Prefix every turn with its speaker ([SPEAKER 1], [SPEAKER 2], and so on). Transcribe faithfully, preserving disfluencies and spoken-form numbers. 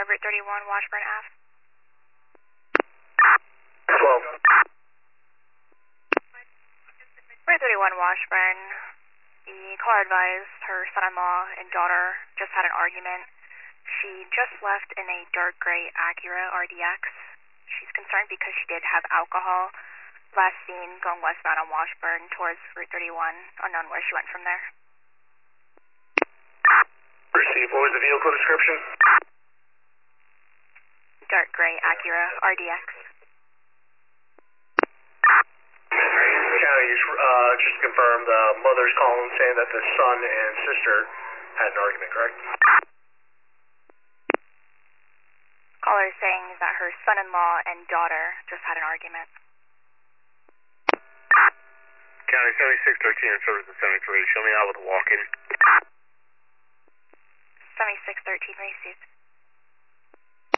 [SPEAKER 1] Route thirty-one, Washburn Avenue.
[SPEAKER 2] twelve.
[SPEAKER 1] Route thirty-one, Washburn. The caller advised her son-in-law and daughter just had an argument. She just left in a dark gray Acura R D X. She's concerned because she did have alcohol. Last seen going westbound on Washburn towards Route thirty-one. Unknown where she went from there.
[SPEAKER 2] Received. What was the vehicle description?
[SPEAKER 1] Dark gray Acura R D X.
[SPEAKER 2] County, uh, just to confirm, the mother's calling saying that the son and sister had an argument, correct?
[SPEAKER 1] Caller is saying that her son-in-law and daughter just had an argument.
[SPEAKER 2] County seventy-six thirteen and service at seventy-three. Show me out with a walk-in.
[SPEAKER 1] seventy-six thirteen received.